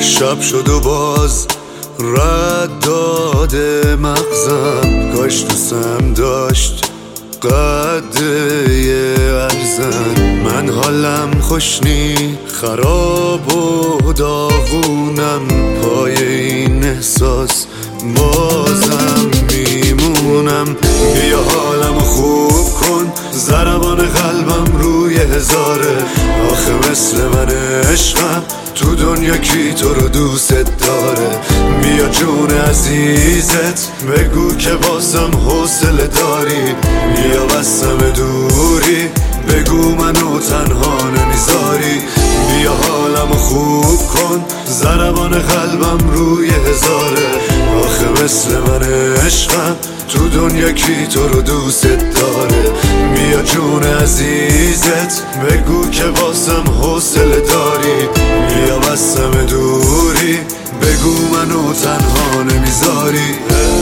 شب شد و باز رد داده مغزم، کاش دوستم داشت قده ارزن. من حالم خوش نی، خراب و داغونم، پای این احساس بازم میمونم. بیا حالمو خوب کن، ضربان قلبم روی هزاره. آخه مثل من عشقم تو دنیا کی تو رو دوست داره؟ بیا جون عزیزت بگو که بازم حوصله داری. بیا بسم دوری بگو منو تنها نمیذاری. بیا حالمو خوب کن، ضربان قلبم روی هزاره. آخه مثل من عشقم تو دنیا کی تو رو دوست داره؟ بیا جون عزیزت بگو که بازم حوصله داری. بیا بسم دوری بگو منو تنها نمیذاری.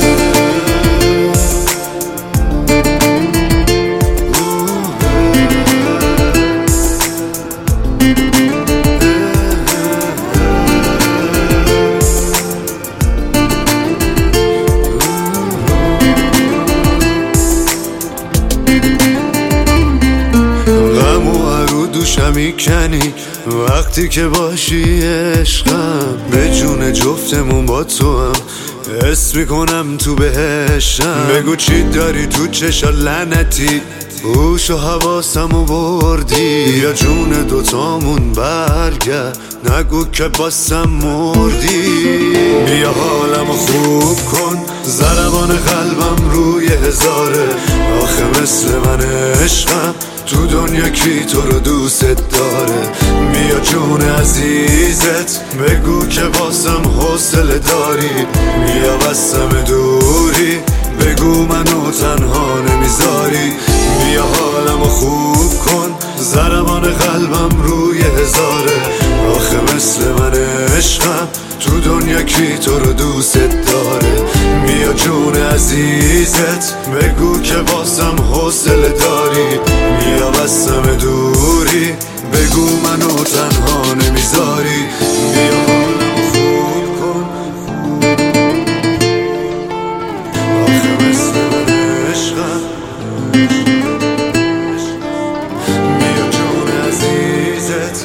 میکنی وقتی که باشی عشقم، به جون جفتمون با تو هم حس میکنم تو بهشم. بگو چی داری تو چشا لعنتی، هوش و حواسمو بردی. یا جون دوتامون برگرد نگو که باسم مردی. بیا حالمو خوب کن، ضربان قلبم روی هزاره. آخه مثل من عشقم تو دنیا کی تو رو دوست داره؟ بیا جون عزیزت بگو که بازم حوصله داری. بیا بسم دوری بگو منو تنها نمیذاری. بیا حالمو خوب کن، ضربان قلبم روی هزاره. آخه مثل من عشقم تو دنیا کی تو رو دوست داره؟ بیا جون عزیزت بگو که بازم حوصله داری. بیا بسم دوری بگو منو تنها نمیذاری. بیا حالمو خوب کن، آخه مثل من عشقم. بیا جون عزیزت.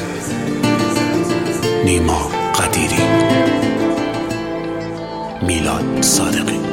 نیما قدیری، میلاد صادقی.